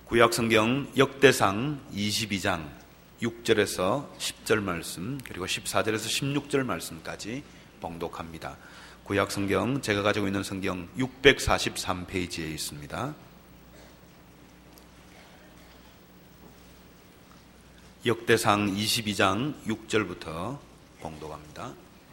구약성경 역대상 22장 6절에서 10절 말씀 그리고 14절에서 16절 말씀까지 봉독합니다. 구약성경 제가 가지고 있는 성경 643페이지에 있습니다. 역대상 22장 6절부터 봉독합니다.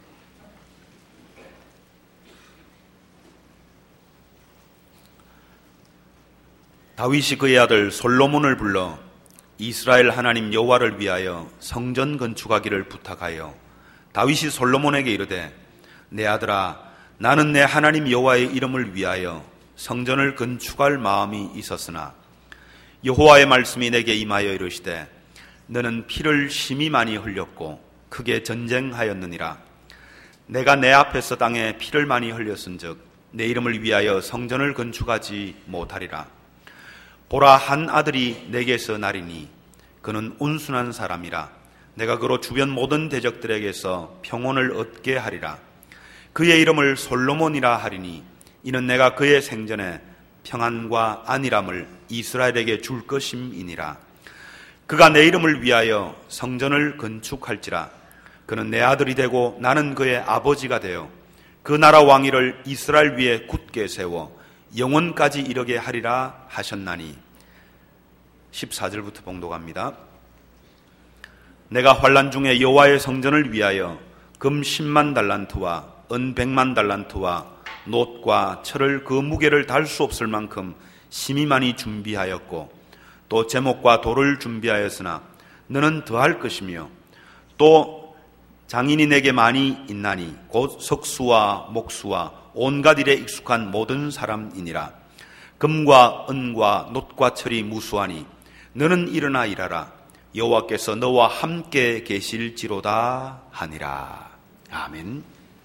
다윗이 그의 아들 솔로몬을 불러 이스라엘 하나님 여호와를 위하여 성전 건축하기를 부탁하여 다윗이 솔로몬에게 이르되 내 아들아 나는 내 하나님 여호와의 이름을 위하여 성전을 건축할 마음이 있었으나 여호와의 말씀이 내게 임하여 이르시되 너는 피를 심히 많이 흘렸고 크게 전쟁하였느니라. 내가 내 앞에서 땅에 피를 많이 흘렸은즉 내 이름을 위하여 성전을 건축하지 못하리라. 보라, 한 아들이 내게서 나리니 그는 온순한 사람이라. 내가 그로 주변 모든 대적들에게서 평온을 얻게 하리라. 그의 이름을 솔로몬이라 하리니 이는 내가 그의 생전에 평안과 안일함을 이스라엘에게 줄 것임이니라. 그가 내 이름을 위하여 성전을 건축할지라. 그는 내 아들이 되고 나는 그의 아버지가 되어 그 나라 왕위를 이스라엘 위에 굳게 세워 영원까지 이르게 하리라 하셨나니. 14절부터 봉독합니다. 내가 환난 중에 여호와의 성전을 위하여 금 10만 달란트와 은 100만 달란트와 놋과 철을 그 무게를 달 수 없을 만큼 심히 많이 준비하였고 또 제목과 돌을 준비하였으나 너는 더할 것이며 또 장인이 내게 많이 있나니 곧 석수와 목수와 온갖 일에 익숙한 모든 사람이니라. 금과 은과 놋과 철이 무수하니 너는 일어나 일하라. 여호와께서 너와 함께 계실지로다 하니라. 아멘.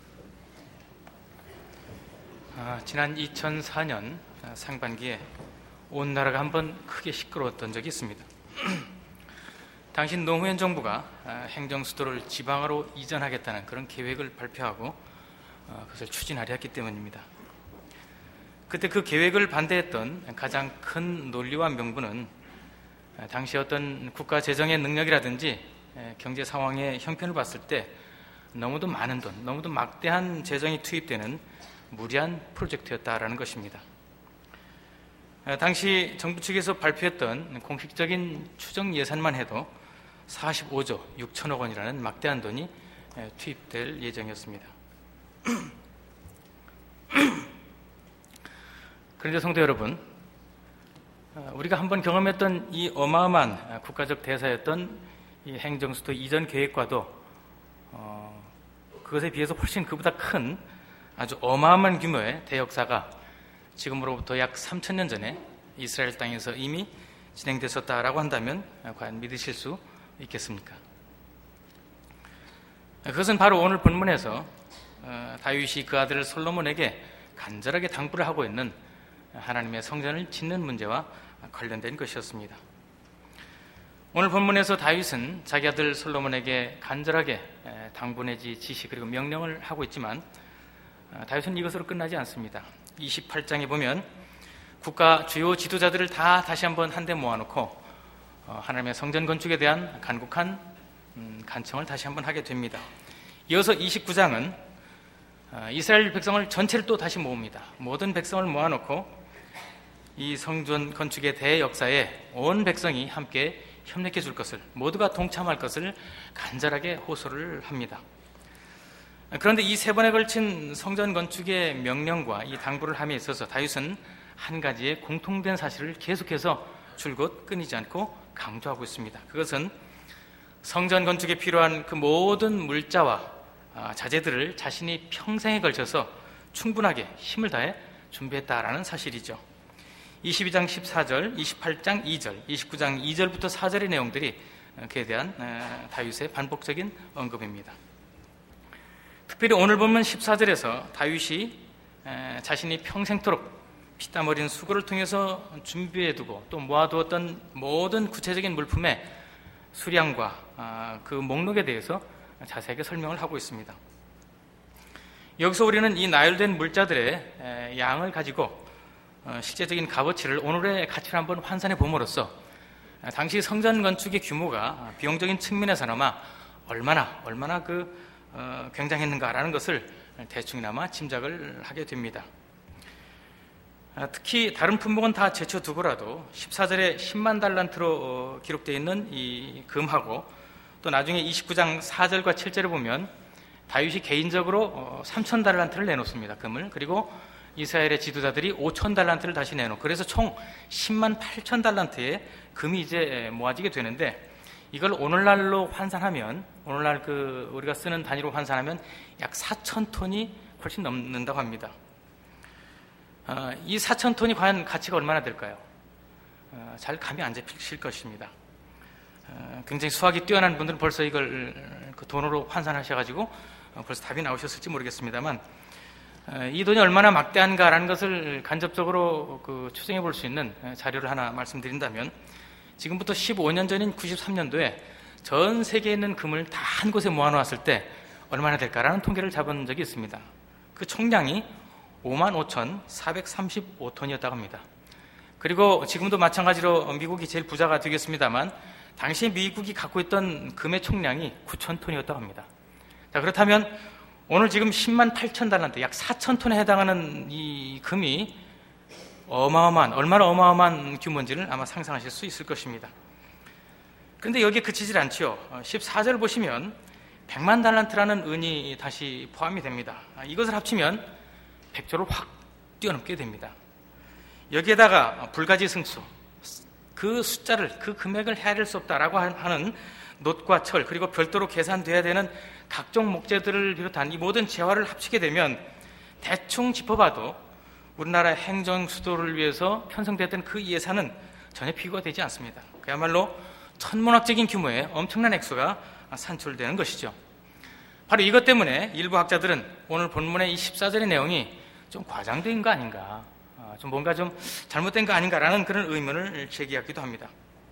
지난 2004년 상반기에 온 나라가 한번 크게 시끄러웠던 적이 있습니다. 당시 노무현 정부가 행정수도를 지방으로 이전하겠다는 그런 계획을 발표하고 그것을 추진하려 했기 때문입니다. 그때 그 계획을 반대했던 가장 큰 논리와 명분은 당시 어떤 국가 재정의 능력이라든지 경제 상황의 형편을 봤을 때 너무도 많은 돈, 너무도 막대한 재정이 투입되는 무리한 프로젝트였다라는 것입니다. 당시 정부 측에서 발표했던 공식적인 추정 예산만 해도 45조 6천억 원이라는 막대한 돈이 투입될 예정이었습니다. 그런데 성도 여러분, 우리가 한번 경험했던 이 어마어마한 국가적 대사였던 이 행정수도 이전 계획과도 그것에 비해서 훨씬 그보다 큰 아주 어마어마한 규모의 대역사가 지금으로부터 약 3,000년 전에 이스라엘 땅에서 이미 진행됐었다라고 한다면 과연 믿으실 수 있겠습니까? 그것은 바로 오늘 본문에서 다윗이 그 아들 솔로몬에게 간절하게 당부를 하고 있는 하나님의 성전을 짓는 문제와 관련된 것이었습니다. 오늘 본문에서 다윗은 자기 아들 솔로몬에게 간절하게 당부 내지 지시 그리고 명령을 하고 있지만 다윗은 이것으로 끝나지 않습니다. 28장에 보면 국가 주요 지도자들을 다 다시 한번 한데 모아놓고 하나님의 성전 건축에 대한 간곡한 간청을 다시 한번 하게 됩니다. 이어서 29장은 이스라엘 백성을 전체를 또 다시 모읍니다. 모든 백성을 모아놓고 이 성전 건축의 대역사에 온 백성이 함께 협력해 줄 것을, 모두가 동참할 것을 간절하게 호소를 합니다. 그런데 이 세 번에 걸친 성전 건축의 명령과 이 당부를 함에 있어서 다윗은 한 가지의 공통된 사실을 계속해서 줄곧 끊이지 않고 강조하고 있습니다. 그것은 성전 건축에 필요한 그 모든 물자와 자재들을 자신이 평생에 걸쳐서 충분하게 힘을 다해 준비했다라는 사실이죠. 22장 14절, 28장 2절, 29장 2절부터 4절의 내용들이 그에 대한 다윗의 반복적인 언급입니다. 특별히 오늘 보면 14절에서 다윗이 자신이 평생토록 피땀 어린 수고를 통해서 준비해두고 또 모아두었던 모든 구체적인 물품의 수량과 그 목록에 대해서 자세하게 설명을 하고 있습니다. 여기서 우리는 이 나열된 물자들의 양을 가지고 실제적인 값어치를 오늘의 가치로 한번 환산해 봄으로써 당시 성전 건축의 규모가 비용적인 측면에서나마 얼마나 굉장했는가라는 것을 대충이나마 짐작을 하게 됩니다. 특히 다른 품목은 다 제쳐두고라도 14절에 10만 달란트로 기록되어 있는 이 금하고 또 나중에 29장 4절과 7절을 보면 다윗이 개인적으로 3천 달란트를 내놓습니다. 금을. 그리고 이스라엘의 지도자들이 5천 달란트를 다시 내놓고 그래서 총 10만 8천 달란트의 금이 이제 모아지게 되는데 이걸 오늘날로 환산하면 오늘날 우리가 쓰는 단위로 환산하면 약 4천 톤이 훨씬 넘는다고 합니다. 이 4천 톤이 과연 가치가 얼마나 될까요? 잘 감이 안 잡히실 것입니다. 굉장히 수학이 뛰어난 분들은 벌써 이걸 그 돈으로 환산하셔가지고 벌써 답이 나오셨을지 모르겠습니다만 이 돈이 얼마나 막대한가라는 것을 간접적으로 추정해 볼 수 있는 자료를 하나 말씀드린다면 지금부터 15년 전인 93년도에 전 세계에 있는 금을 다 한 곳에 모아놓았을 때 얼마나 될까라는 통계를 잡은 적이 있습니다. 그 총량이 55,435톤이었다고 합니다. 그리고 지금도 마찬가지로 미국이 제일 부자가 되겠습니다만 당시에 미국이 갖고 있던 금의 총량이 9,000톤이었다고 합니다. 자, 그렇다면 오늘 지금 10만 8천 달란트, 약 4천 톤에 해당하는 이 금이 얼마나 어마어마한 규모인지를 아마 상상하실 수 있을 것입니다. 그런데 여기에 그치질 않지요. 14절을 보시면 100만 달란트라는 은이 다시 포함이 됩니다. 이것을 합치면 100조를 확 뛰어넘게 됩니다. 여기에다가 불가지승수, 그 숫자를, 그 금액을 헤아릴 수 없다라고 하는 놋과 철, 그리고 별도로 계산돼야 되는 각종 목재들을 비롯한 이 모든 재화를 합치게 되면 대충 짚어봐도 우리나라 행정 수도를 위해서 편성됐던 그 예산은 전혀 비교가 되지 않습니다. 그야말로 천문학적인 규모의 엄청난 액수가 산출되는 것이죠. 바로 이것 때문에 일부 학자들은 오늘 본문의 이 14절의 내용이 좀 과장된 거 아닌가, 좀 뭔가 좀 잘못된 거 아닌가라는 그런 의문을 제기하기도 합니다.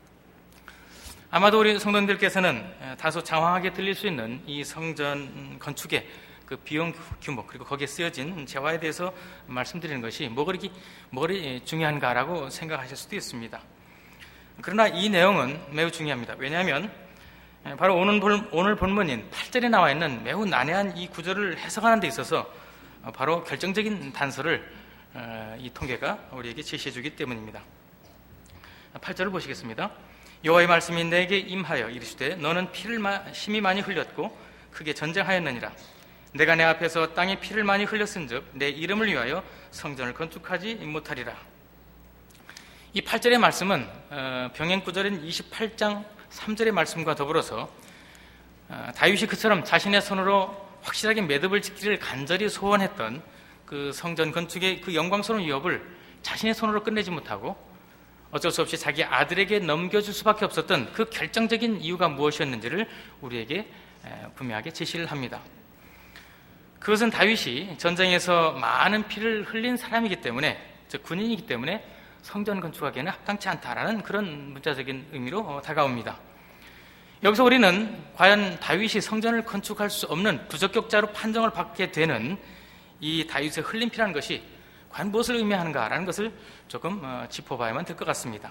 아마도 우리 성도님들께서는 다소 장황하게 들릴 수 있는 이 성전 건축의 그 비용 규모 그리고 거기에 쓰여진 재화에 대해서 말씀드리는 것이 뭐가 중요한가라고 생각하실 수도 있습니다. 그러나 이 내용은 매우 중요합니다. 왜냐하면 바로 오늘 본문인 8절에 나와 있는 매우 난해한 이 구절을 해석하는 데 있어서 바로 결정적인 단서를 이 통계가 우리에게 제시해 주기 때문입니다. 8절을 보시겠습니다. 여호와의 말씀이 내게 임하여 이르시되 너는 피를 심히 많이 흘렸고 크게 전쟁하였느니라. 내가 내 앞에서 땅에 피를 많이 흘렸은즉 내 이름을 위하여 성전을 건축하지 못하리라. 이 8절의 말씀은 병행 구절인 28장 3절의 말씀과 더불어서 다윗이 그처럼 자신의 손으로 확실하게 매듭을 짓기를 간절히 소원했던 그 성전 건축의 그 영광스러운 위협을 자신의 손으로 끝내지 못하고 어쩔 수 없이 자기 아들에게 넘겨줄 수밖에 없었던 그 결정적인 이유가 무엇이었는지를 우리에게 분명하게 제시를 합니다. 그것은 다윗이 전쟁에서 많은 피를 흘린 사람이기 때문에, 즉 군인이기 때문에 성전 건축하기에는 합당치 않다라는 그런 문자적인 의미로 다가옵니다. 여기서 우리는 과연 다윗이 성전을 건축할 수 없는 부적격자로 판정을 받게 되는 이 다윗의 흘린 피라는 것이 과연 무엇을 의미하는가라는 것을 조금 짚어봐야만 될 것 같습니다.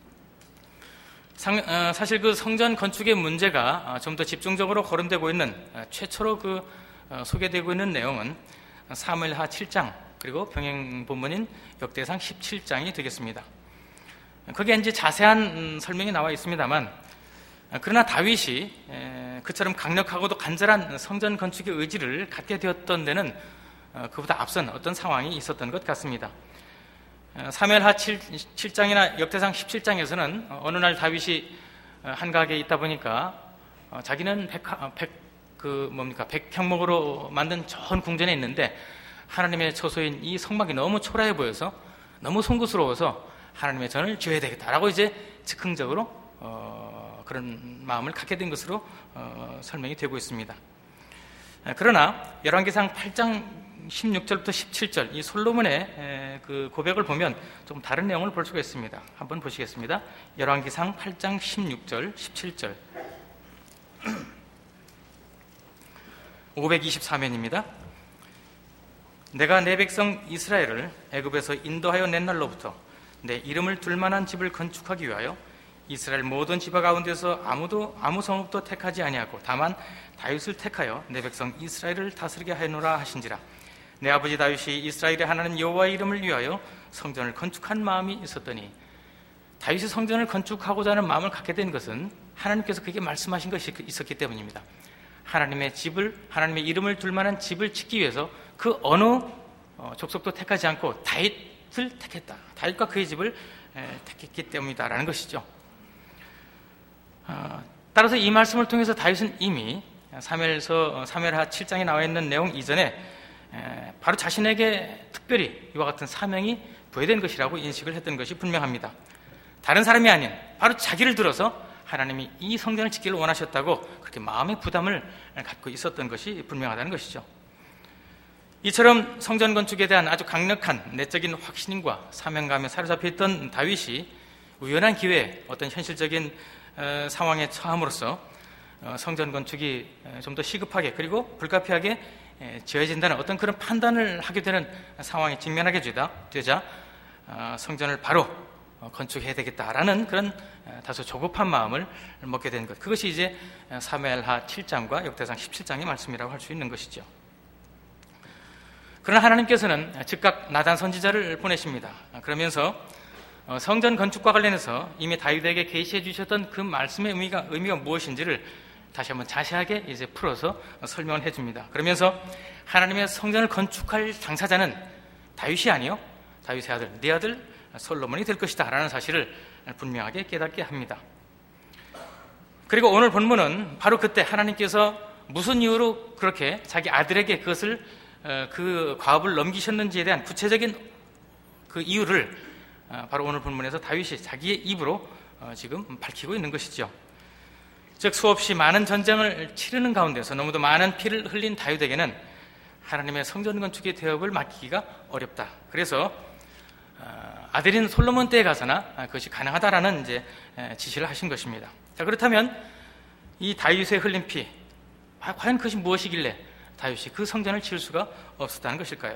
사실 그 성전 건축의 문제가 좀 더 집중적으로 거론되고 있는 최초로 소개되고 있는 내용은 사무엘하 7장 그리고 병행 본문인 역대상 17장이 되겠습니다. 거기에 이제 자세한 설명이 나와 있습니다만 그러나 다윗이 그처럼 강력하고도 간절한 성전 건축의 의지를 갖게 되었던 데는 그보다 앞선 어떤 상황이 있었던 것 같습니다. 사무엘하 7장이나 역대상 17장에서는 어느 날 다윗이 한가하게 있다 보니까 자기는 백향목으로 만든 좋은 궁전에 있는데 하나님의 처소인 이 성막이 너무 초라해 보여서 너무 송구스러워서 하나님의 전을 지어야 되겠다라고 이제 즉흥적으로 그런 마음을 갖게 된 것으로 설명이 되고 있습니다. 그러나 열왕기상 8장 16절부터 17절 이 솔로몬의 그 고백을 보면 좀 다른 내용을 볼 수가 있습니다. 한번 보시겠습니다. 열왕기상 8장 16절 17절 524면입니다. 내가 내 백성 이스라엘을 애굽에서 인도하여 낸 날로부터 내 이름을 둘 만한 집을 건축하기 위하여 이스라엘 모든 지파 가운데서 아무 성읍도 택하지 아니하고 다만 다윗을 택하여 내 백성 이스라엘을 다스리게 하였노라 하신지라. 내 아버지 다윗이 이스라엘의 하나님 여호와의 이름을 위하여 성전을 건축한 마음이 있었더니, 다윗이 성전을 건축하고자 하는 마음을 갖게 된 것은 하나님께서 그에게 말씀하신 것이 있었기 때문입니다. 하나님의 집을, 하나님의 이름을 둘 만한 집을 짓기 위해서 그 어느 족속도 택하지 않고 다윗을 택했다. 다윗과 그의 집을 택했기 때문이다라는 것이죠. 따라서 이 말씀을 통해서 다윗은 이미 사무엘하 7장에 나와 있는 내용 이전에 바로 자신에게 특별히 이와 같은 사명이 부여된 것이라고 인식을 했던 것이 분명합니다. 다른 사람이 아닌 바로 자기를 들어서 하나님이 이 성전을 짓기를 원하셨다고 그렇게 마음의 부담을 갖고 있었던 것이 분명하다는 것이죠. 이처럼 성전 건축에 대한 아주 강력한 내적인 확신과 사명감에 사로잡혀 있던 다윗이 우연한 기회에 어떤 현실적인 상황에 처함으로써 성전 건축이 좀 더 시급하게 그리고 불가피하게 지어진다는 어떤 그런 판단을 하게 되는 상황에 직면하게 되자 성전을 바로 건축해야 되겠다라는 그런 다소 조급한 마음을 먹게 된 것, 그것이 이제 사무엘하 7장과 역대상 17장의 말씀이라고 할 수 있는 것이죠. 그러나 하나님께서는 즉각 나단 선지자를 보내십니다. 그러면서 성전 건축과 관련해서 이미 다윗에게 계시해 주셨던 그 말씀의 의미가 무엇인지를 다시 한번 자세하게 이제 풀어서 설명을 해줍니다. 그러면서 하나님의 성전을 건축할 당사자는 다윗이 아니요 다윗의 아들, 네 아들 솔로몬이 될 것이다 라는 사실을 분명하게 깨닫게 합니다. 그리고 오늘 본문은 바로 그때 하나님께서 무슨 이유로 그렇게 자기 아들에게 그것을 그 과업을 넘기셨는지에 대한 구체적인 그 이유를 바로 오늘 본문에서 다윗이 자기의 입으로 지금 밝히고 있는 것이죠. 즉 수없이 많은 전쟁을 치르는 가운데서 너무도 많은 피를 흘린 다윗에게는 하나님의 성전 건축의 대업을 맡기기가 어렵다. 그래서 아들인 솔로몬 때에 가서나 그것이 가능하다라는 이제 지시를 하신 것입니다. 자, 그렇다면 이 다윗의 흘린 피, 과연 그것이 무엇이길래 다윗이 그 성전을 지을 수가 없었다는 것일까요?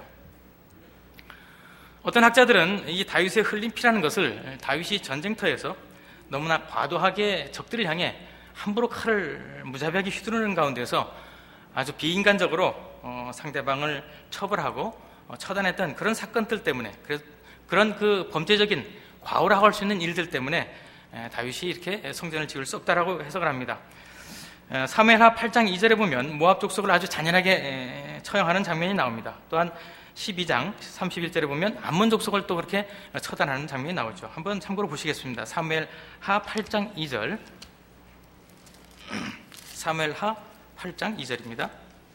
어떤 학자들은 이 다윗의 흘린 피라는 것을 다윗이 전쟁터에서 너무나 과도하게 적들을 향해 함부로 칼을 무자비하게 휘두르는 가운데서 아주 비인간적으로 상대방을 처벌하고 처단했던 그런 사건들 때문에, 그런 그 범죄적인 과오라고 할 수 있는 일들 때문에 다윗이 이렇게 성전을 지을 수 없다라고 해석을 합니다. 사무엘하 8장 2절에 보면 모압 족속을 아주 잔인하게 처형하는 장면이 나옵니다. 또한 12장 31절에 보면 암몬 족속을 또 그렇게 처단하는 장면이 나오죠. 한번 참고로 보시겠습니다. 사무엘하 8장 2절, 사무엘하 8장 2절입니다.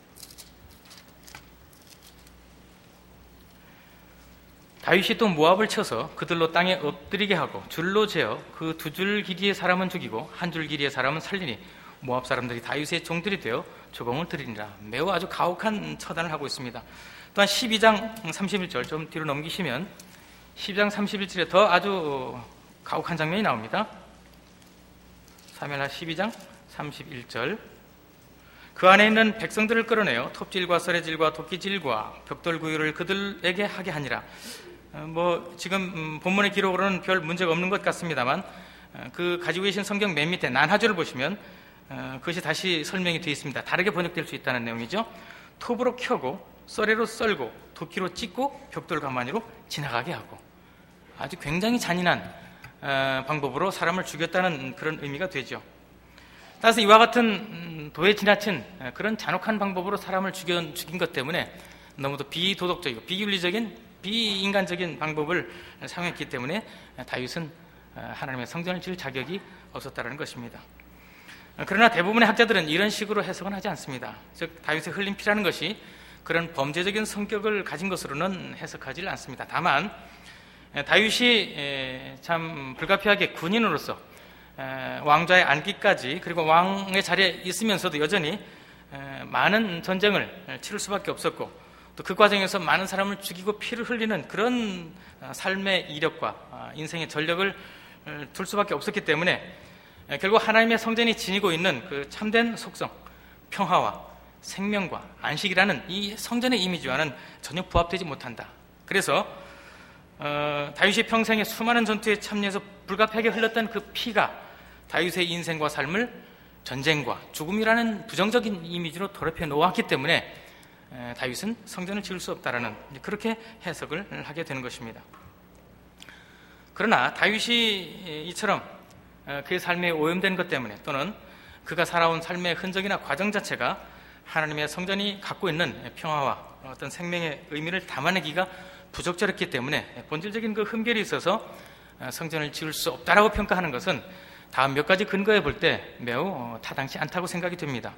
다윗이 또 모압을 쳐서 그들로 땅에 엎드리게 하고 줄로 재어 그 2줄 길이의 사람은 죽이고 1줄 길이의 사람은 살리니 모압 사람들이 다윗의 종들이 되어 조공을 드리니라. 매우 아주 가혹한 처단을 하고 있습니다. 또한 12장 31절 좀 뒤로 넘기시면 12장 31절에 더 아주 가혹한 장면이 나옵니다. 사무엘하 12장 31절, 그 안에 있는 백성들을 끌어내어 톱질과 썰애질과 도끼질과 벽돌 구유를 그들에게 하게 하니라. 지금 본문의 기록으로는 별 문제가 없는 것 같습니다만 그 가지고 계신 성경 맨 밑에 난하조를 보시면 그것이 다시 설명이 되어 있습니다. 다르게 번역될 수 있다는 내용이죠. 톱으로 켜고 썰애로 썰고 도끼로 찢고 벽돌 가마니로 지나가게 하고, 아주 굉장히 잔인한 방법으로 사람을 죽였다는 그런 의미가 되죠. 따라서 이와 같은 도에 지나친 그런 잔혹한 방법으로 사람을 죽인 것 때문에 너무도 비도덕적이고 비윤리적인 비인간적인 방법을 사용했기 때문에 다윗은 하나님의 성전을 지을 자격이 없었다는 것입니다. 그러나 대부분의 학자들은 이런 식으로 해석은 하지 않습니다. 즉 다윗의 흘린 피라는 것이 그런 범죄적인 성격을 가진 것으로는 해석하지 않습니다. 다만 다윗이 참 불가피하게 군인으로서 왕좌에 앉기까지, 그리고 왕의 자리에 있으면서도 여전히 많은 전쟁을 치를 수밖에 없었고, 또 그 과정에서 많은 사람을 죽이고 피를 흘리는 그런 삶의 이력과 인생의 전력을 둘 수밖에 없었기 때문에 결국 하나님의 성전이 지니고 있는 그 참된 속성, 평화와 생명과 안식이라는 이 성전의 이미지와는 전혀 부합되지 못한다. 그래서 다윗이 평생에 수많은 전투에 참여해서 불가피하게 흘렀던 그 피가 다윗의 인생과 삶을 전쟁과 죽음이라는 부정적인 이미지로 더럽혀 놓았기 때문에 다윗은 성전을 지을 수 없다라는 그렇게 해석을 하게 되는 것입니다. 그러나 다윗이 이처럼 그의 삶에 오염된 것 때문에 또는 그가 살아온 삶의 흔적이나 과정 자체가 하나님의 성전이 갖고 있는 평화와 어떤 생명의 의미를 담아내기가 부적절했기 때문에 본질적인 그 흠결이 있어서 성전을 지을 수 없다라고 평가하는 것은 다음 몇 가지 근거에 볼 때 매우 타당치 않다고 생각이 됩니다.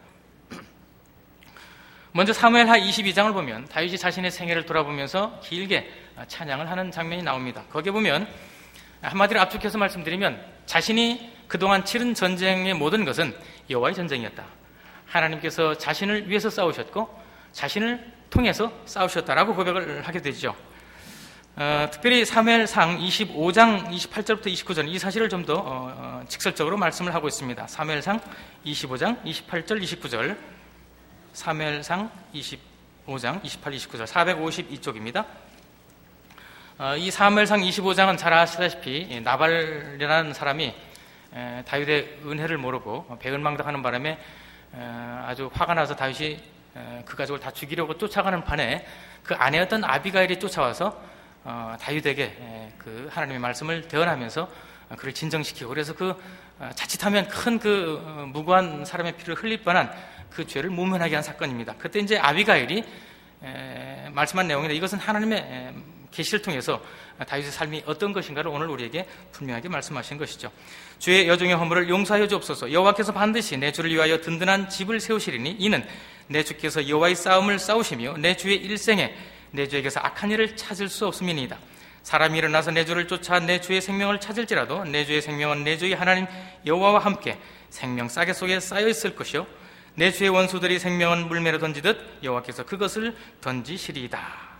먼저 사무엘하 22장을 보면 다윗이 자신의 생애를 돌아보면서 길게 찬양을 하는 장면이 나옵니다. 거기에 보면 한마디로 압축해서 말씀드리면 자신이 그동안 치른 전쟁의 모든 것은 여호와의 전쟁이었다. 하나님께서 자신을 위해서 싸우셨고 자신을 통해서 싸우셨다라고 고백을 하게 되죠. 특별히 사무엘상 25장 28절부터 29절 이 사실을 좀 더 직설적으로 말씀을 하고 있습니다. 사무엘상 25장 28절 29절 사무엘상 25장 28, 29절 452쪽입니다. 이 사무엘상 25장은 잘 아시다시피 나발이라는 사람이 다윗의 은혜를 모르고 배은망덕하는 바람에 아주 화가 나서 다윗이 그 가족을 다 죽이려고 쫓아가는 판에 그 아내였던 아비가일이 쫓아와서 다윗에게 그 하나님의 말씀을 대언하면서 그를 진정시키고 그래서 그 자칫하면 큰 그 무고한 사람의 피를 흘릴 뻔한 그 죄를 모면하게 한 사건입니다. 그때 이제 아비가일이 말씀한 내용인데 이것은 하나님의 계시를 통해서 다윗의 삶이 어떤 것인가를 오늘 우리에게 분명하게 말씀하신 것이죠. 주의 여종의 허물을 용서하여 주옵소서. 여호와께서 반드시 내 주를 위하여 든든한 집을 세우시리니 이는 내 주께서 여호와의 싸움을 싸우시며 내 주의 일생에 내 주에게서 악한 일을 찾을 수 없음이니이다. 사람이 일어나서 내 주를 쫓아 내 주의 생명을 찾을지라도 내 주의 생명은 내 주의 하나님 여호와와 함께 생명 싸개 속에 쌓여 있을 것이요 내 주의 원수들이 생명은 물매로 던지듯 여호와께서 그것을 던지시리이다.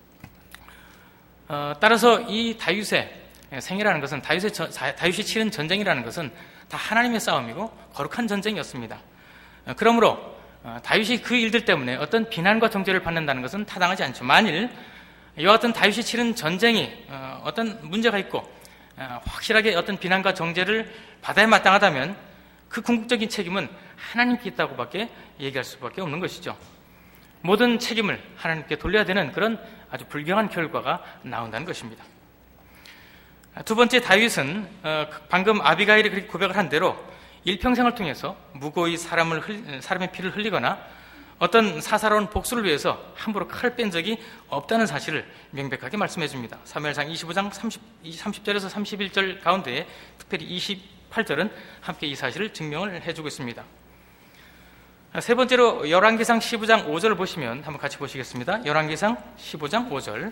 따라서 이 다윗의 생애라는 것은 다윗이 치른 전쟁이라는 것은 다 하나님의 싸움이고 거룩한 전쟁이었습니다. 그러므로 다윗이 그 일들 때문에 어떤 비난과 정죄를 받는다는 것은 타당하지 않죠. 만일 이와 같은 다윗이 치른 전쟁이 어떤 문제가 있고 확실하게 어떤 비난과 정죄를 받아야 마땅하다면 그 궁극적인 책임은 하나님께 있다고밖에 얘기할 수밖에 없는 것이죠. 모든 책임을 하나님께 돌려야 되는 그런 아주 불경한 결과가 나온다는 것입니다. 두 번째, 다윗은 방금 아비가일이 그렇게 고백을 한 대로 일평생을 통해서 무고히 사람의 피를 흘리거나 어떤 사사로운 복수를 위해서 함부로 칼을 뺀 적이 없다는 사실을 명백하게 말씀해 줍니다. 사무엘상 25장 30절에서 31절 가운데에 특별히 28절은 함께 이 사실을 증명을 해주고 있습니다. 세 번째로 열왕기상 15장 5절을 보시면 한번 같이 보시겠습니다. 열왕기상 15장 5절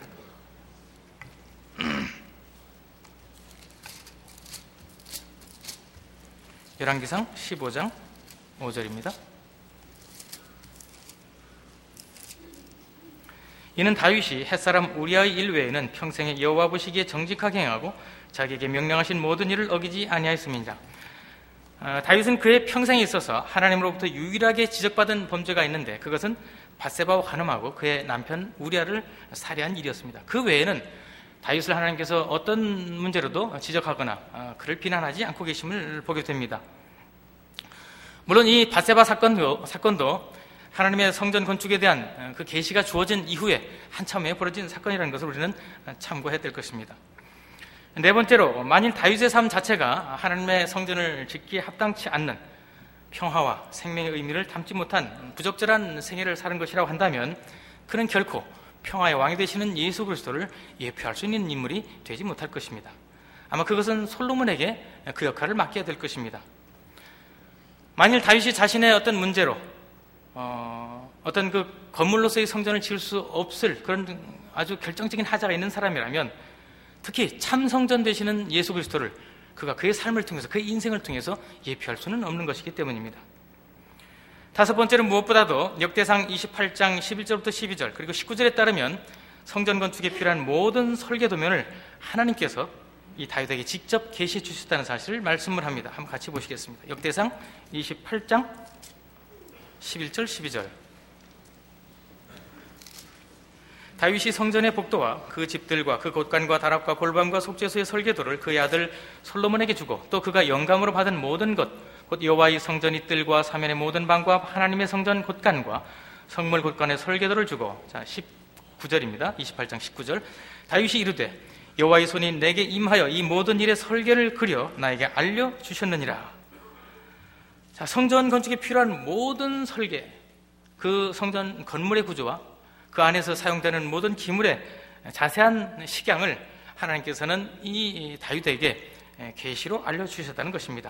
열왕기상 15장 5절입니다. 이는 다윗이 햇사람 우리아의 일 외에는 평생에 여호와 보시기에 정직하게 행하고 자기에게 명령하신 모든 일을 어기지 아니하였음이니라. 다윗은 그의 평생에 있어서 하나님으로부터 유일하게 지적받은 범죄가 있는데 그것은 밧세바와 간음하고 그의 남편 우리아를 살해한 일이었습니다. 그 외에는 다윗을 하나님께서 어떤 문제로도 지적하거나 그를 비난하지 않고 계심을 보게 됩니다. 물론 이 밧세바 사건도 하나님의 성전 건축에 대한 그 계시가 주어진 이후에 한참 후에 벌어진 사건이라는 것을 우리는 참고해야 될 것입니다. 네 번째로, 만일 다윗의 삶 자체가 하나님의 성전을 짓기에 합당치 않는 평화와 생명의 의미를 담지 못한 부적절한 생애를 사는 것이라고 한다면 그는 결코 평화의 왕이 되시는 예수 그리스도를 예표할 수 있는 인물이 되지 못할 것입니다. 아마 그것은 솔로몬에게 그 역할을 맡겨야 될 것입니다. 만일 다윗이 자신의 어떤 문제로 어떤 그 건물로서의 성전을 지을 수 없을 그런 아주 결정적인 하자가 있는 사람이라면 특히 참 성전 되시는 예수 그리스도를 그가 그의 삶을 통해서 그의 인생을 통해서 예표할 수는 없는 것이기 때문입니다. 다섯 번째로 무엇보다도 역대상 28장 11절부터 12절 그리고 19절에 따르면 성전 건축에 필요한 모든 설계 도면을 하나님께서 이 다윗에게 직접 계시해 주셨다는 사실을 말씀을 합니다. 한번 같이 보시겠습니다. 역대상 28장 11절 12절 다윗이 성전의 복도와 그 집들과 그 곳간과 다락과 골방과 속죄소의 설계도를 그의 아들 솔로몬에게 주고 또 그가 영감으로 받은 모든 것 곧 여호와의 성전이 뜰과 사면의 모든 방과 하나님의 성전 곳간과 성물 곳간의 설계도를 주고, 자 19절입니다. 28장 19절. 다윗이 이르되 여호와의 손이 내게 임하여 이 모든 일의 설계를 그려 나에게 알려주셨느니라. 자, 성전 건축에 필요한 모든 설계, 그 성전 건물의 구조와 그 안에서 사용되는 모든 기물의 자세한 식양을 하나님께서는 이 다윗에게 계시로 알려주셨다는 것입니다.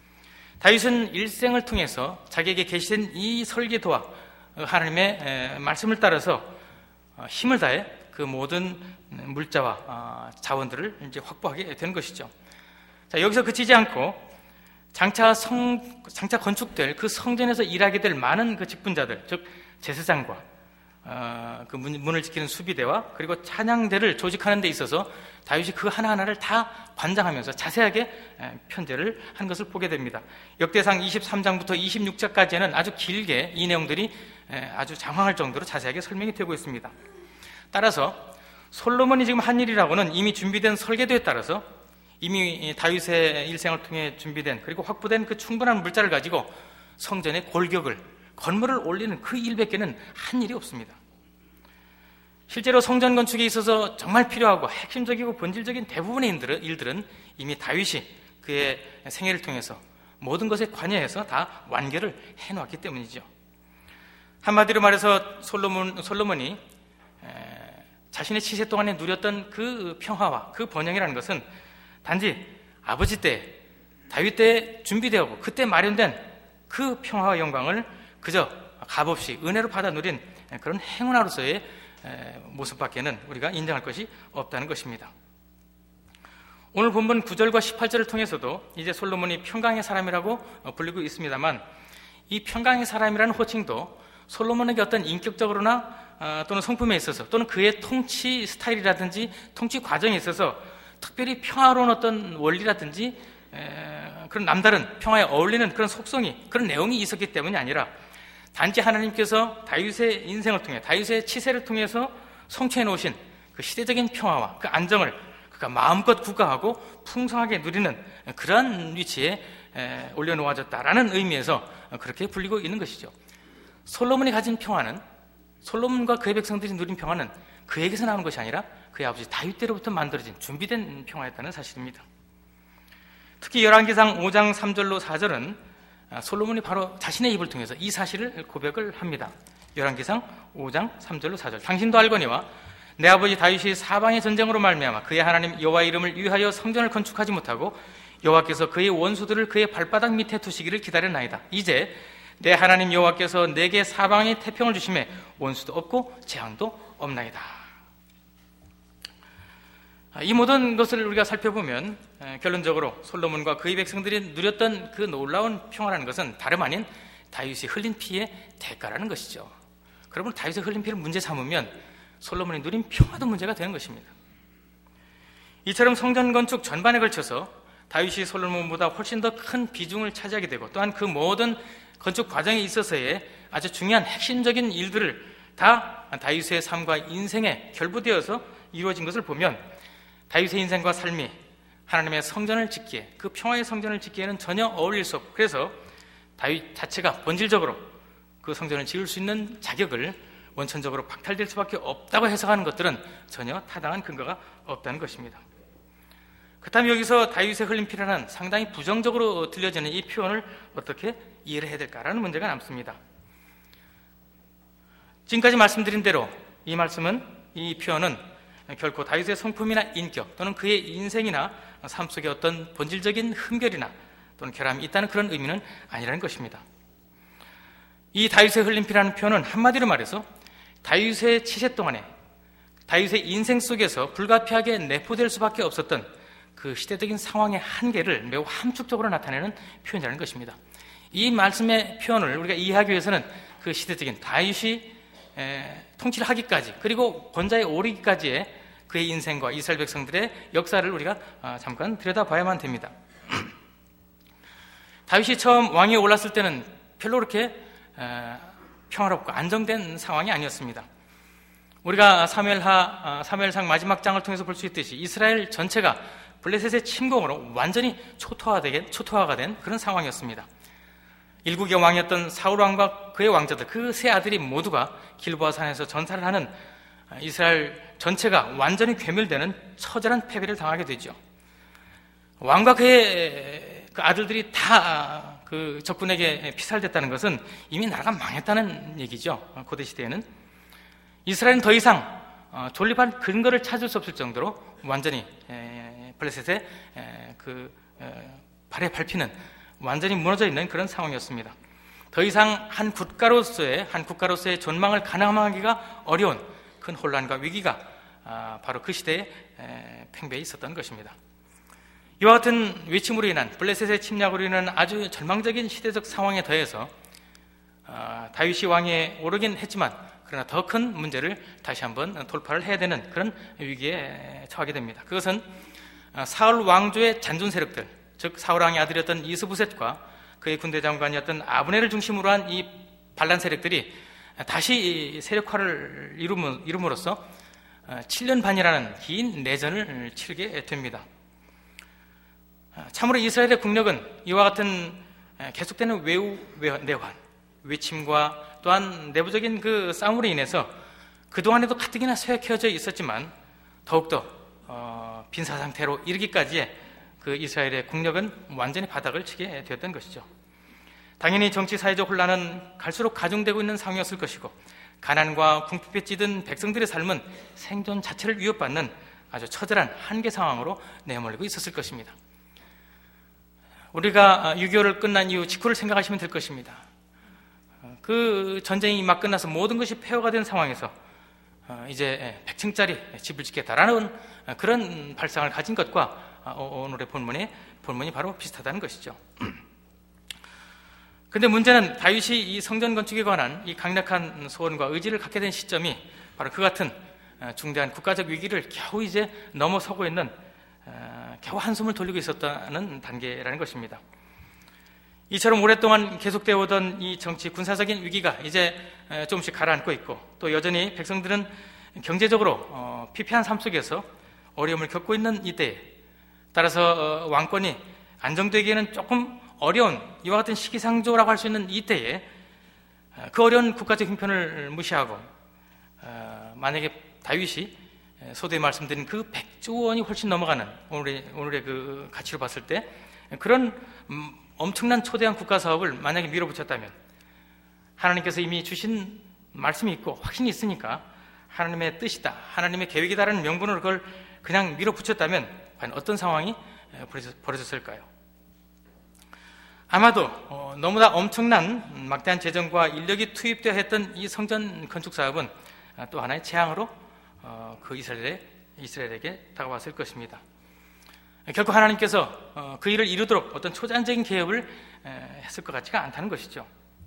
다윗은 일생을 통해서 자기에게 계시된 이 설계도와 하나님의 말씀을 따라서 힘을 다해 그 모든 물자와 자원들을 이제 확보하게 되는 것이죠. 자, 여기서 그치지 않고 장차 건축될 그 성전에서 일하게 될 많은 그 직분자들, 즉 제사장과 그 문을 지키는 수비대와 그리고 찬양대를 조직하는 데 있어서 다윗이 그 하나하나를 다 관장하면서 자세하게 편제를 한 것을 보게 됩니다. 역대상 23장부터 26장까지는 아주 길게 이 내용들이 아주 장황할 정도로 자세하게 설명이 되고 있습니다. 따라서 솔로몬이 지금 한 일이라고는 이미 준비된 설계도에 따라서 이미 다윗의 일생을 통해 준비된 그리고 확보된 그 충분한 물자를 가지고 성전의 골격을, 건물을 올리는 그 일밖에는 한 일이 없습니다. 실제로 성전 건축에 있어서 정말 필요하고 핵심적이고 본질적인 대부분의 일들은 이미 다윗이 그의 생애를 통해서 모든 것에 관여해서 다 완결을 해놓았기 때문이죠. 한마디로 말해서 솔로몬이 자신의 치세 동안에 누렸던 그 평화와 그 번영이라는 것은 단지 아버지 때, 다윗 때 준비되었고 그때 마련된 그 평화와 영광을 그저 값없이 은혜로 받아 누린 그런 행운아로서의 모습밖에는 우리가 인정할 것이 없다는 것입니다. 오늘 본문 9절과 18절을 통해서도 이제 솔로몬이 평강의 사람이라고 불리고 있습니다만, 이 평강의 사람이라는 호칭도 솔로몬에게 어떤 인격적으로나 또는 성품에 있어서 또는 그의 통치 스타일이라든지 통치 과정에 있어서 특별히 평화로운 어떤 원리라든지 그런 남다른 평화에 어울리는 그런 속성이, 그런 내용이 있었기 때문이 아니라 단지 하나님께서 다윗의 인생을 통해 다윗의 치세를 통해서 성취해 놓으신 그 시대적인 평화와 그 안정을 그가 마음껏 구가하고 풍성하게 누리는 그런 위치에 올려놓아졌다라는 의미에서 그렇게 불리고 있는 것이죠. 솔로몬이 가진 평화는, 솔로몬과 그의 백성들이 누린 평화는 그에게서 나오는 것이 아니라 그의 아버지 다윗 때로부터 만들어진 준비된 평화였다는 사실입니다. 특히 열왕기상 5장 3절로 4절은 솔로몬이 바로 자신의 입을 통해서 이 사실을 고백을 합니다. 열왕기상 5장 3절로 4절. 당신도 알거니와 내 아버지 다윗이 사방의 전쟁으로 말미암아 그의 하나님 여호와의 이름을 위하여 성전을 건축하지 못하고 여호와께서 그의 원수들을 그의 발바닥 밑에 두시기를 기다렸나이다. 이제 내 하나님 여호와께서 내게 사방의 태평을 주심에 원수도 없고 재앙도 없나이다. 이 모든 것을 우리가 살펴보면 결론적으로 솔로몬과 그의 백성들이 누렸던 그 놀라운 평화라는 것은 다름 아닌 다윗이 흘린 피의 대가라는 것이죠. 그러면 다윗이 흘린 피를 문제 삼으면 솔로몬이 누린 평화도 문제가 되는 것입니다. 이처럼 성전 건축 전반에 걸쳐서 다윗이 솔로몬보다 훨씬 더 큰 비중을 차지하게 되고 또한 그 모든 건축 과정에 있어서의 아주 중요한 핵심적인 일들을 다 다윗의 삶과 인생에 결부되어서 이루어진 것을 보면 다윗의 인생과 삶이 하나님의 성전을 짓기에, 그 평화의 성전을 짓기에는 전혀 어울릴 수 없고, 그래서 다윗 자체가 본질적으로 그 성전을 지을 수 있는 자격을 원천적으로 박탈될 수밖에 없다고 해석하는 것들은 전혀 타당한 근거가 없다는 것입니다. 그렇다면 여기서 다윗의 흘린 피라는 상당히 부정적으로 들려지는 이 표현을 어떻게 이해를 해야 될까라는 문제가 남습니다. 지금까지 말씀드린 대로 이 표현은 결코 다윗의 성품이나 인격 또는 그의 인생이나 삶 속에 어떤 본질적인 흠결이나 또는 결함이 있다는 그런 의미는 아니라는 것입니다. 이 다윗의 흘린 피라는 표현은 한마디로 말해서 다윗의 치세 동안에 다윗의 인생 속에서 불가피하게 내포될 수밖에 없었던 그 시대적인 상황의 한계를 매우 함축적으로 나타내는 표현이라는 것입니다. 이 말씀의 표현을 우리가 이해하기 위해서는 그 시대적인 다윗이 통치를 하기까지 그리고 권좌에 오르기까지의 그의 인생과 이스라엘 백성들의 역사를 우리가 잠깐 들여다봐야만 됩니다. 다윗이 처음 왕위에 올랐을 때는 별로 그렇게 평화롭고 안정된 상황이 아니었습니다. 우리가 사무엘상 마지막 장을 통해서 볼 수 있듯이 이스라엘 전체가 블레셋의 침공으로 완전히 초토화가 된 그런 상황이었습니다. 일국의 왕이었던 사울 왕과 그의 왕자들, 그 세 아들이 모두가 길보아 산에서 전사를 하는 이스라엘 전체가 완전히 괴멸되는 처절한 패배를 당하게 되죠. 왕과 그의 그 아들들이 다 그 적군에게 피살됐다는 것은 이미 나라가 망했다는 얘기죠. 고대 시대에는 이스라엘은 더 이상 존립할 근거를 찾을 수 없을 정도로 완전히 블레셋의 발에 밟히는 완전히 무너져 있는 그런 상황이었습니다. 더 이상 한 국가로서의 존망을 가늠하기가 어려운 큰 혼란과 위기가 바로 그 시대에 팽배해 있었던 것입니다. 이와 같은 외침으로 인한 블레셋의 침략으로 인한 아주 절망적인 시대적 상황에 더해서 다윗이 왕에 오르긴 했지만 그러나 더 큰 문제를 다시 한번 돌파를 해야 되는 그런 위기에 처하게 됩니다. 그것은 사울 왕조의 잔존 세력들, 즉 사울 왕의 아들이었던 이스보셋과 그의 군대 장관이었던 아브넬을 중심으로 한 이 반란 세력들이 다시 세력화를 이룸으로써 7년 반이라는 긴 내전을 치르게 됩니다. 참으로 이스라엘의 국력은 이와 같은 계속되는 내환, 외침과 또한 내부적인 그 싸움으로 인해서 그동안에도 가뜩이나 쇠약해져 있었지만 더욱더 빈사 상태로 이르기까지의 그 이스라엘의 국력은 완전히 바닥을 치게 되었던 것이죠. 당연히 정치 사회적 혼란은 갈수록 가중되고 있는 상황이었을 것이고 가난과 궁핍에 찌든 백성들의 삶은 생존 자체를 위협받는 아주 처절한 한계 상황으로 내몰리고 있었을 것입니다. 우리가 6.25를 끝난 이후 직후를 생각하시면 될 것입니다. 그 전쟁이 막 끝나서 모든 것이 폐허가 된 상황에서 이제 100층짜리 집을 짓겠다라는 그런 발상을 가진 것과 오늘의 본문이 바로 비슷하다는 것이죠. 그런데 문제는 다윗이 이 성전 건축에 관한 이 강력한 소원과 의지를 갖게 된 시점이 바로 그 같은 중대한 국가적 위기를 겨우 이제 넘어서고 있는 겨우 한숨을 돌리고 있었다는 단계라는 것입니다. 이처럼 오랫동안 계속되어 오던 이 정치 군사적인 위기가 이제 조금씩 가라앉고 있고 또 여전히 백성들은 경제적으로 피폐한 삶 속에서 어려움을 겪고 있는 이때에 따라서 왕권이 안정되기에는 조금 어려운 이와 같은 시기상조라고 할 수 있는 이때에 그 어려운 국가적 형편을 무시하고 만약에 다윗이 소두에 말씀드린 그 100조 원이 훨씬 넘어가는 오늘의 그 가치로 봤을 때 그런 엄청난 초대한 국가 사업을 만약에 밀어붙였다면 하나님께서 이미 주신 말씀이 있고 확신이 있으니까 하나님의 뜻이다, 하나님의 계획이다라는 명분으로 그걸 그냥 밀어붙였다면 과연 어떤 상황이 벌어졌을까요? 아마도 너무나 엄청난 막대한 재정과 인력이 투입되어 했던 이 성전 건축 사업은 또 하나의 재앙으로 그 이스라엘에게 다가왔을 것입니다. 결코 하나님께서 그 일을 이루도록 어떤 초자연적인 개혁을 했을 것 같지가 않다는 것이죠.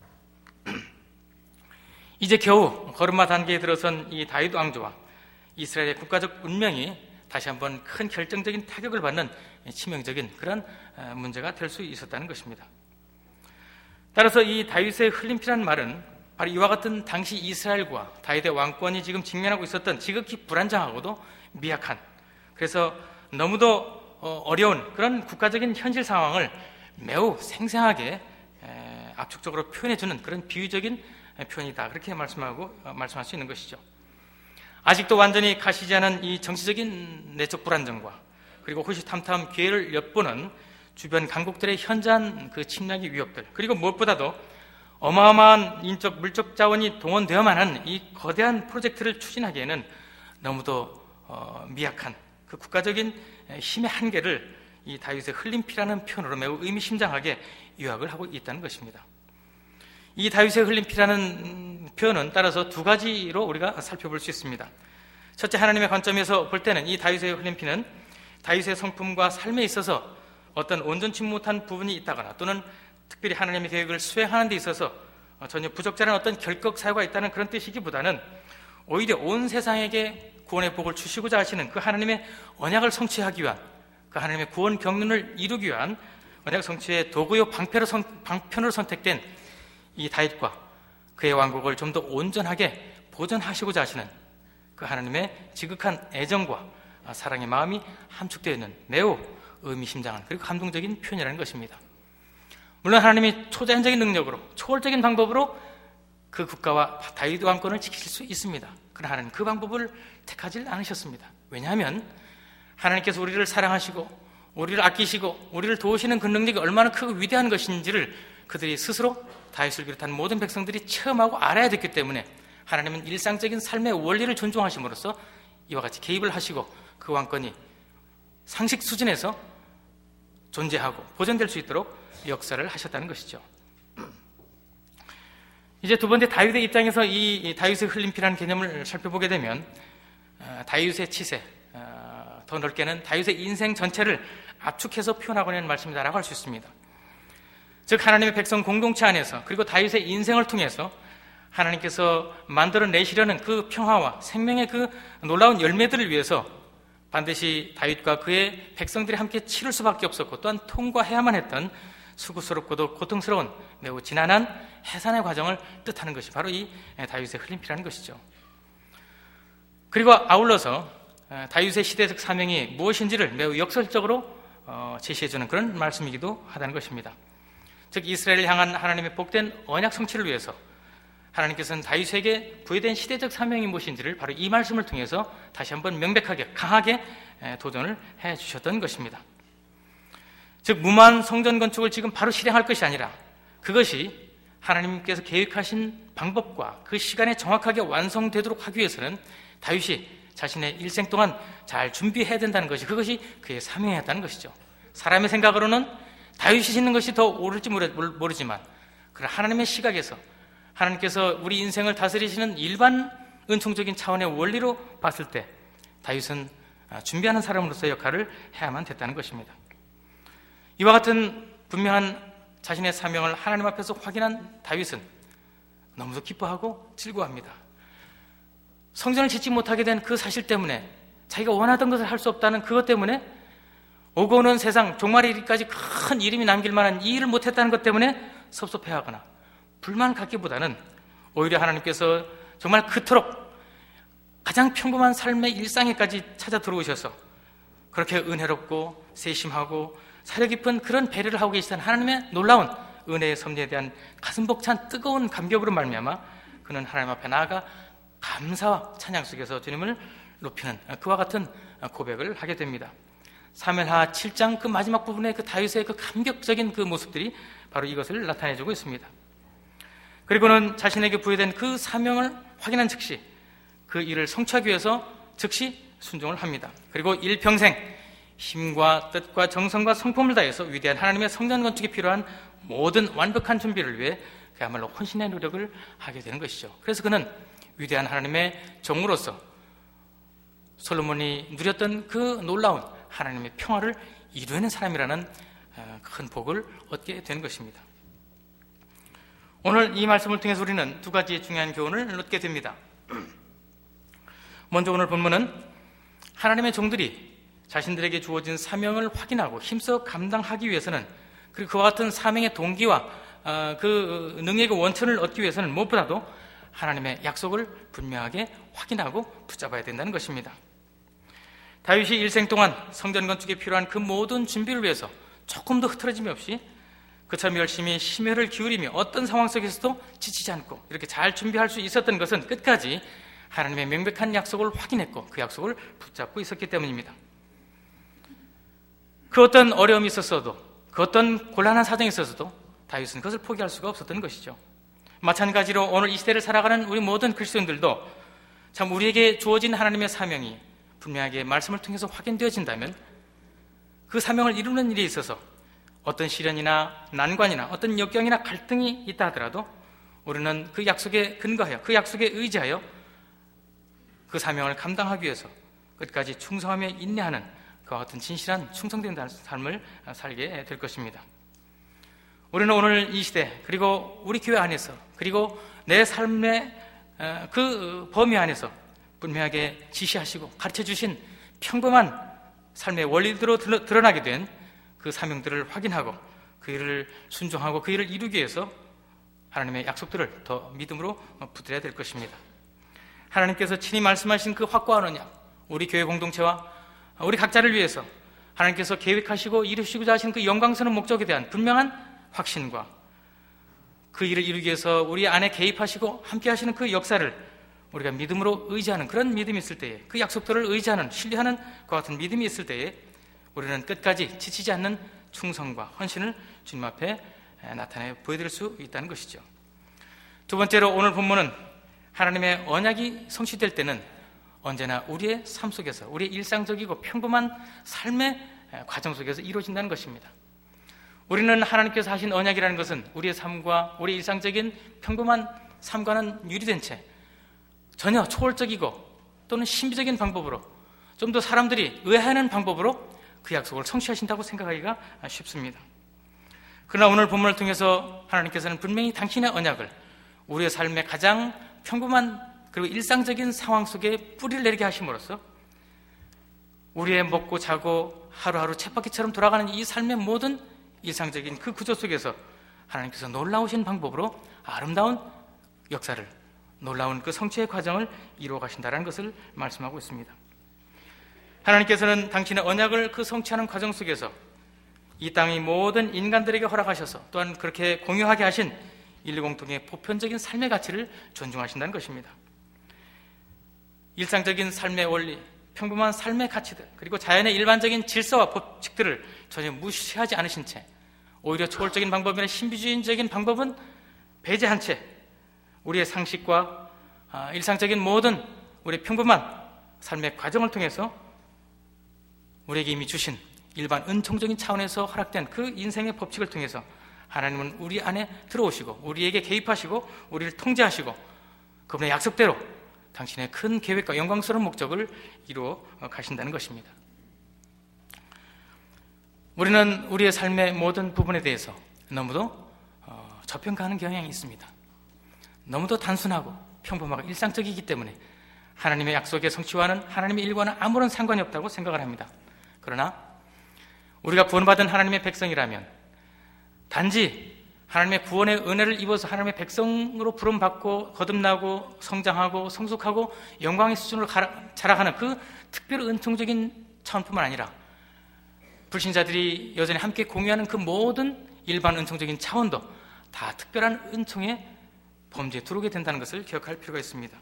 이제 겨우 걸음마 단계에 들어선 이 다윗 왕조와 이스라엘의 국가적 운명이 다시 한번 큰 결정적인 타격을 받는 치명적인 그런 문제가 될 수 있었다는 것입니다. 따라서 이 다윗의 흘림피라는 말은 바로 이와 같은 당시 이스라엘과 다윗의 왕권이 지금 직면하고 있었던 지극히 불안정하고도 미약한, 그래서 너무도 어려운 그런 국가적인 현실 상황을 매우 생생하게 압축적으로 표현해주는 그런 비유적인 표현이다, 그렇게 말씀할 수 있는 것이죠. 아직도 완전히 가시지 않은 이 정치적인 내적 불안정과 그리고 호시탐탐 기회를 엿보는 주변 강국들의 현저한 그 침략의 위협들, 그리고 무엇보다도 어마어마한 인적 물적 자원이 동원되어만 한 이 거대한 프로젝트를 추진하기에는 너무도 미약한 그 국가적인 힘의 한계를 이 다윗의 흘림피라는 표현으로 매우 의미심장하게 요약을 하고 있다는 것입니다. 이 다윗의 흘림피라는 표현은 따라서 두 가지로 우리가 살펴볼 수 있습니다. 첫째, 하나님의 관점에서 볼 때는 이 다윗의 흘림피는 다윗의 성품과 삶에 있어서 어떤 온전치 못한 부분이 있다거나 또는 특별히 하나님의 계획을 수행하는 데 있어서 전혀 부적절한 어떤 결격 사유가 있다는 그런 뜻이기보다는 오히려 온 세상에게 구원의 복을 주시고자 하시는 그 하나님의 언약을 성취하기 위한, 그 하나님의 구원 경륜을 이루기 위한 언약 성취의 도구요 방편으로 선택된 이 다윗과 그의 왕국을 좀 더 온전하게 보존하시고자 하시는 그 하나님의 지극한 애정과 사랑의 마음이 함축되어 있는 매우 의미심장한 그리고 감동적인 표현이라는 것입니다. 물론 하나님이 초자연적인 능력으로 초월적인 방법으로 그 국가와 다윗 왕권을 지키실 수 있습니다. 그러나 하나님 그 방법을 택하지 않으셨습니다. 왜냐하면 하나님께서 우리를 사랑하시고 우리를 아끼시고 우리를 도우시는 그 능력이 얼마나 크고 위대한 것인지를 그들이 스스로 다윗을 비롯한 모든 백성들이 체험하고 알아야 됐기 때문에 하나님은 일상적인 삶의 원리를 존중하심으로써 이와 같이 개입을 하시고 그 왕권이 상식 수준에서 존재하고 보존될 수 있도록 역사를 하셨다는 것이죠. 이제 두 번째 다윗의 입장에서 이 다윗의 흘린 피라는 개념을 살펴보게 되면 다윗의 치세, 더 넓게는 다윗의 인생 전체를 압축해서 표현하고 있는 말씀이다라고 할 수 있습니다. 즉 하나님의 백성 공동체 안에서 그리고 다윗의 인생을 통해서 하나님께서 만들어내시려는 그 평화와 생명의 그 놀라운 열매들을 위해서 반드시 다윗과 그의 백성들이 함께 치를 수밖에 없었고 또한 통과해야만 했던 수고스럽고도 고통스러운 매우 지난한 해산의 과정을 뜻하는 것이 바로 이 다윗의 흘린 피라는 것이죠. 그리고 아울러서 다윗의 시대적 사명이 무엇인지를 매우 역설적으로 제시해주는 그런 말씀이기도 하다는 것입니다. 즉 이스라엘을 향한 하나님의 복된 언약 성취를 위해서 하나님께서는 다윗에게 부여된 시대적 사명이 무엇인지를 바로 이 말씀을 통해서 다시 한번 명백하게 강하게 도전을 해주셨던 것입니다. 즉 무모한 성전 건축을 지금 바로 실행할 것이 아니라 그것이 하나님께서 계획하신 방법과 그 시간에 정확하게 완성되도록 하기 위해서는 다윗이 자신의 일생 동안 잘 준비해야 된다는 것이 그것이 그의 사명이었다는 것이죠. 사람의 생각으로는 다윗이 짓는 것이 더 옳을지 모르지만 그러나 하나님의 시각에서 하나님께서 우리 인생을 다스리시는 일반 은총적인 차원의 원리로 봤을 때 다윗은 준비하는 사람으로서의 역할을 해야만 됐다는 것입니다. 이와 같은 분명한 자신의 사명을 하나님 앞에서 확인한 다윗은 너무도 기뻐하고 즐거워합니다. 성전을 짓지 못하게 된 그 사실 때문에 자기가 원하던 것을 할 수 없다는 그것 때문에 오고 오는 세상 종말의 일까지 큰 이름이 남길 만한 이 일을 못했다는 것 때문에 섭섭해하거나 불만 갖기보다는 오히려 하나님께서 정말 그토록 가장 평범한 삶의 일상에까지 찾아 들어오셔서 그렇게 은혜롭고 세심하고 사려 깊은 그런 배려를 하고 계시다는 하나님의 놀라운 은혜의 섭리에 대한 가슴 벅찬 뜨거운 감격으로 말미암아 그는 하나님 앞에 나아가 감사와 찬양 속에서 주님을 높이는 그와 같은 고백을 하게 됩니다. 사무엘하 7장 그 마지막 부분에 그 다윗의 그 감격적인 그 모습들이 바로 이것을 나타내주고 있습니다. 그리고는 자신에게 부여된 그 사명을 확인한 즉시 그 일을 성취하기 위해서 즉시 순종을 합니다. 그리고 일평생 힘과 뜻과 정성과 성품을 다해서 위대한 하나님의 성전 건축에 필요한 모든 완벽한 준비를 위해 그야말로 혼신의 노력을 하게 되는 것이죠. 그래서 그는 위대한 하나님의 종으로서 솔로몬이 누렸던 그 놀라운 하나님의 평화를 이루어낸 사람이라는 큰 복을 얻게 되는 것입니다. 오늘 이 말씀을 통해서 우리는 두 가지의 중요한 교훈을 얻게 됩니다. 먼저 오늘 본문은 하나님의 종들이 자신들에게 주어진 사명을 확인하고 힘써 감당하기 위해서는 그리고 그와 같은 사명의 동기와 그 능력의 원천을 얻기 위해서는 무엇보다도 하나님의 약속을 분명하게 확인하고 붙잡아야 된다는 것입니다. 다윗이 일생 동안 성전 건축에 필요한 그 모든 준비를 위해서 조금도 흐트러짐이 없이 그처럼 열심히 심혈을 기울이며 어떤 상황 속에서도 지치지 않고 이렇게 잘 준비할 수 있었던 것은 끝까지 하나님의 명백한 약속을 확인했고 그 약속을 붙잡고 있었기 때문입니다. 그 어떤 어려움이 있었어도 그 어떤 곤란한 사정이 있었어도 다윗은 그것을 포기할 수가 없었던 것이죠. 마찬가지로 오늘 이 시대를 살아가는 우리 모든 그리스도인들도 참 우리에게 주어진 하나님의 사명이 분명하게 말씀을 통해서 확인되어진다면 그 사명을 이루는 일에 있어서 어떤 시련이나 난관이나 어떤 역경이나 갈등이 있다 하더라도 우리는 그 약속에 근거하여 그 약속에 의지하여 그 사명을 감당하기 위해서 끝까지 충성하며 인내하는 그와 같은 진실한 충성된 삶을 살게 될 것입니다. 우리는 오늘 이 시대 그리고 우리 교회 안에서 그리고 내 삶의 그 범위 안에서 분명하게 지시하시고 가르쳐주신 평범한 삶의 원리대로 드러나게 된 그 사명들을 확인하고 그 일을 순종하고 그 일을 이루기 위해서 하나님의 약속들을 더 믿음으로 붙들어야 될 것입니다. 하나님께서 친히 말씀하신 그 확고한 언약, 우리 교회 공동체와 우리 각자를 위해서 하나님께서 계획하시고 이루시고자 하신 그 영광스러운 목적에 대한 분명한 확신과 그 일을 이루기 위해서 우리 안에 개입하시고 함께 하시는 그 역사를 우리가 믿음으로 의지하는 그런 믿음이 있을 때에, 그 약속들을 의지하는, 신뢰하는 그와 같은 믿음이 있을 때에 우리는 끝까지 지치지 않는 충성과 헌신을 주님 앞에 나타내 보여드릴 수 있다는 것이죠. 두 번째로 오늘 본문은 하나님의 언약이 성취될 때는 언제나 우리의 삶 속에서, 우리의 일상적이고 평범한 삶의 과정 속에서 이루어진다는 것입니다. 우리는 하나님께서 하신 언약이라는 것은 우리의 삶과 우리의 일상적인 평범한 삶과는 유리된 채 전혀 초월적이고 또는 신비적인 방법으로, 좀 더 사람들이 의아해하는 방법으로 그 약속을 성취하신다고 생각하기가 쉽습니다. 그러나 오늘 본문을 통해서 하나님께서는 분명히 당신의 언약을 우리의 삶의 가장 평범한 그리고 일상적인 상황 속에 뿌리를 내리게 하심으로써 우리의 먹고 자고 하루하루 쳇바퀴처럼 돌아가는 이 삶의 모든 일상적인 그 구조 속에서 하나님께서 놀라우신 방법으로 아름다운 역사를, 놀라운 그 성취의 과정을 이루어 가신다는 것을 말씀하고 있습니다. 하나님께서는 당신의 언약을 그 성취하는 과정 속에서 이 땅의 모든 인간들에게 허락하셔서 또한 그렇게 공유하게 하신 인류 공통의 보편적인 삶의 가치를 존중하신다는 것입니다. 일상적인 삶의 원리, 평범한 삶의 가치들, 그리고 자연의 일반적인 질서와 법칙들을 전혀 무시하지 않으신 채 오히려 초월적인 방법이나 신비주의적인 방법은 배제한 채 우리의 상식과 일상적인 모든 우리의 평범한 삶의 과정을 통해서 우리에게 이미 주신 일반 은총적인 차원에서 허락된 그 인생의 법칙을 통해서 하나님은 우리 안에 들어오시고 우리에게 개입하시고 우리를 통제하시고 그분의 약속대로 당신의 큰 계획과 영광스러운 목적을 이루어 가신다는 것입니다. 우리는 우리의 삶의 모든 부분에 대해서 너무도 저평가하는 경향이 있습니다. 너무도 단순하고 평범하고 일상적이기 때문에 하나님의 약속의 성취와는 하나님의 일과는 아무런 상관이 없다고 생각을 합니다. 그러나 우리가 구원받은 하나님의 백성이라면 단지 하나님의 구원의 은혜를 입어서 하나님의 백성으로 부름받고 거듭나고 성장하고 성숙하고 영광의 수준으로 자라가는 그 특별 은총적인 차원뿐만 아니라 불신자들이 여전히 함께 공유하는 그 모든 일반 은총적인 차원도 다 특별한 은총의 범주에 들어오게 된다는 것을 기억할 필요가 있습니다.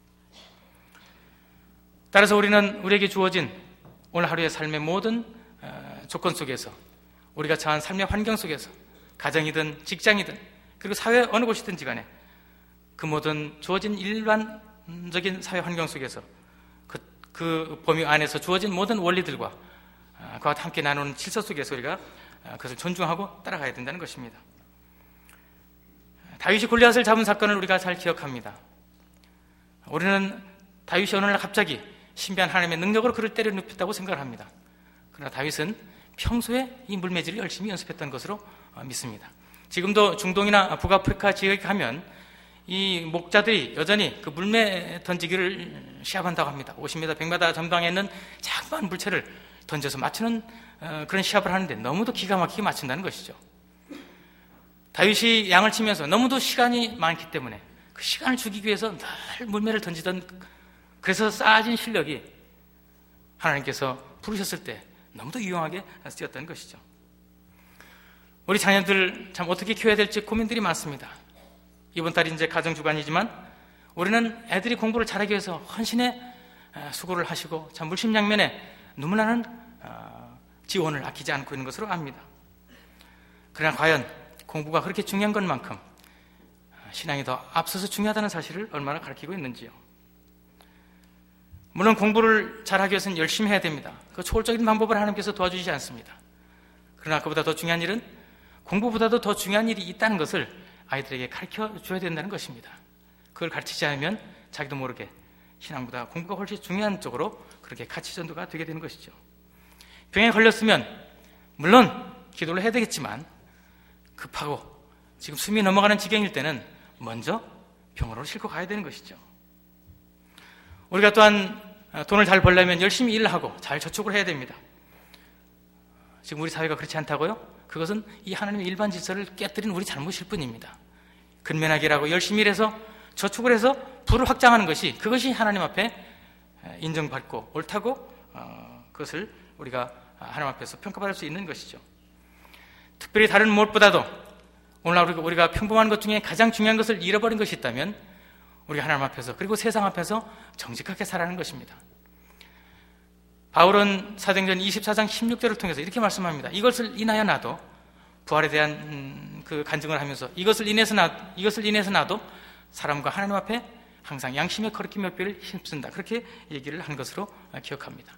따라서 우리는 우리에게 주어진 오늘 하루의 삶의 모든 조건 속에서, 우리가 처한 삶의 환경 속에서, 가정이든 직장이든 그리고 사회 어느 곳이든지 간에 그 모든 주어진 일반적인 사회 환경 속에서 그 범위 안에서 주어진 모든 원리들과 그와 함께 나누는 질서 속에서 우리가 그것을 존중하고 따라가야 된다는 것입니다. 다윗이 골리앗을 잡은 사건을 우리가 잘 기억합니다. 우리는 다윗이 어느 날 갑자기 신비한 하나님의 능력으로 그를 때려 눕혔다고 생각을 합니다. 그러나 다윗은 평소에 이 물매질을 열심히 연습했던 것으로 믿습니다. 지금도 중동이나 북아프리카 지역에 가면 이 목자들이 여전히 그 물매 던지기를 시합한다고 합니다. 50m, 100m 전방에 있는 작은 물체를 던져서 맞추는 그런 시합을 하는데 너무도 기가 막히게 맞춘다는 것이죠. 다윗이 양을 치면서 너무도 시간이 많기 때문에 그 시간을 죽이기 위해서 늘 물매를 던지던, 그래서 쌓아진 실력이 하나님께서 부르셨을 때 너무도 유용하게 쓰였던 것이죠. 우리 자녀들 참 어떻게 키워야 될지 고민들이 많습니다. 이번 달이 이제 가정주간이지만 우리는 애들이 공부를 잘하기 위해서 헌신의 수고를 하시고 참 물심양면에 눈물 나는 지원을 아끼지 않고 있는 것으로 압니다. 그러나 과연 공부가 그렇게 중요한 것만큼 신앙이 더 앞서서 중요하다는 사실을 얼마나 가르치고 있는지요. 물론 공부를 잘하기 위해서는 열심히 해야 됩니다. 그 초월적인 방법을 하나님께서 도와주시지 않습니다. 그러나 그보다 더 중요한 일은, 공부보다도 더 중요한 일이 있다는 것을 아이들에게 가르쳐줘야 된다는 것입니다. 그걸 가르치지 않으면 자기도 모르게 신앙보다 공부가 훨씬 중요한 쪽으로 그렇게 가치 전도가 되게 되는 것이죠. 병에 걸렸으면 물론 기도를 해야 되겠지만 급하고 지금 숨이 넘어가는 지경일 때는 먼저 병원으로 싣고 가야 되는 것이죠. 우리가 또한 돈을 잘 벌려면 열심히 일을 하고 잘 저축을 해야 됩니다. 지금 우리 사회가 그렇지 않다고요? 그것은 이 하나님의 일반 질서를 깨뜨린 우리 잘못일 뿐입니다. 근면하게 일하고 열심히 일해서 저축을 해서 부를 확장하는 것이, 그것이 하나님 앞에 인정받고 옳다고 그것을 우리가 하나님 앞에서 평가받을 수 있는 것이죠. 특별히 다른 무엇보다도 오늘 우리가 평범한 것 중에 가장 중요한 것을 잃어버린 것이 있다면 우리가 하나님 앞에서, 그리고 세상 앞에서 정직하게 살아가는 것입니다. 바울은 사도행전 24장 16절을 통해서 이렇게 말씀합니다. 이것을 인하여 나도, 부활에 대한 그 간증을 하면서 이것을 인해서 나도 사람과 하나님 앞에 항상 양심의 거룩히 몇 배를 힘쓴다, 그렇게 얘기를 한 것으로 기억합니다.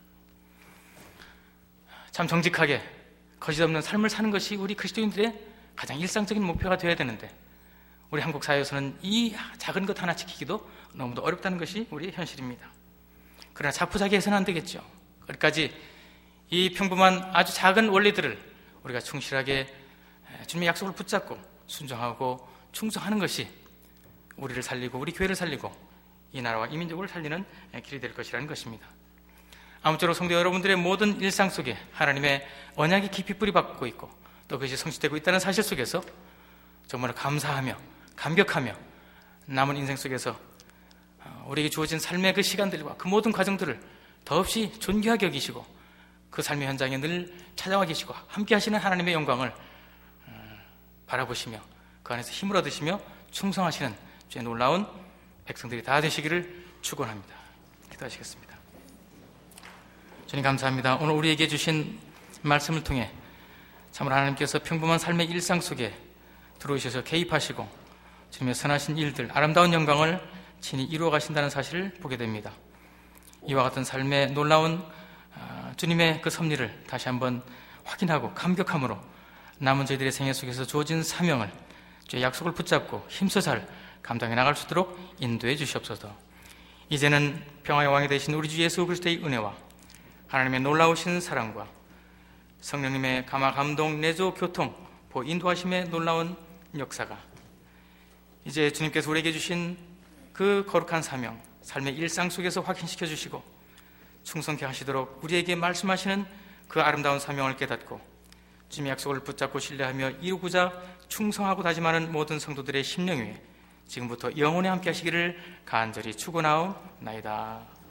참 정직하게 거짓 없는 삶을 사는 것이 우리 그리스도인들의 가장 일상적인 목표가 되어야 되는데, 우리 한국 사회에서는 이 작은 것 하나 지키기도 너무도 어렵다는 것이 우리의 현실입니다. 그러나 자포자기해서는 안 되겠죠. 끝까지 이 평범한 아주 작은 원리들을 우리가 충실하게 주님의 약속을 붙잡고 순종하고 충성하는 것이 우리를 살리고 우리 교회를 살리고 이 나라와 이 민족을 살리는 길이 될 것이라는 것입니다. 아무쪼록 성도 여러분들의 모든 일상 속에 하나님의 언약이 깊이 뿌리박고 있고 또 그것이 성취되고 있다는 사실 속에서 정말 감사하며 감격하며 남은 인생 속에서 우리에게 주어진 삶의 그 시간들과 그 모든 과정들을 더없이 존귀하게 여기시고 그 삶의 현장에 늘 찾아와 계시고 함께 하시는 하나님의 영광을 바라보시며 그 안에서 힘을 얻으시며 충성하시는 주의 놀라운 백성들이 다 되시기를 축원합니다. 기도하시겠습니다. 주님 감사합니다. 오늘 우리에게 주신 말씀을 통해 참으로 하나님께서 평범한 삶의 일상 속에 들어오셔서 개입하시고 주님의 선하신 일들, 아름다운 영광을 친히 이루어 가신다는 사실을 보게 됩니다. 이와 같은 삶의 놀라운 주님의 그 섭리를 다시 한번 확인하고 감격함으로 남은 저희들의 생애 속에서 주어진 사명을, 주의 약속을 붙잡고 힘써 잘 감당해 나갈 수 있도록 인도해 주시옵소서. 이제는 평화의 왕이 되신 우리 주 예수 그리스도의 은혜와 하나님의 놀라우신 사랑과 성령님의 감화, 감동, 내조, 교통, 보, 인도하심의 놀라운 역사가 이제 주님께서 우리에게 주신 그 거룩한 사명, 삶의 일상 속에서 확인시켜 주시고 충성케 하시도록 우리에게 말씀하시는 그 아름다운 사명을 깨닫고 주님의 약속을 붙잡고 신뢰하며 이루고자 충성하고 다짐하는 모든 성도들의 심령 위에 지금부터 영원히 함께 하시기를 간절히 축원하옵나이다.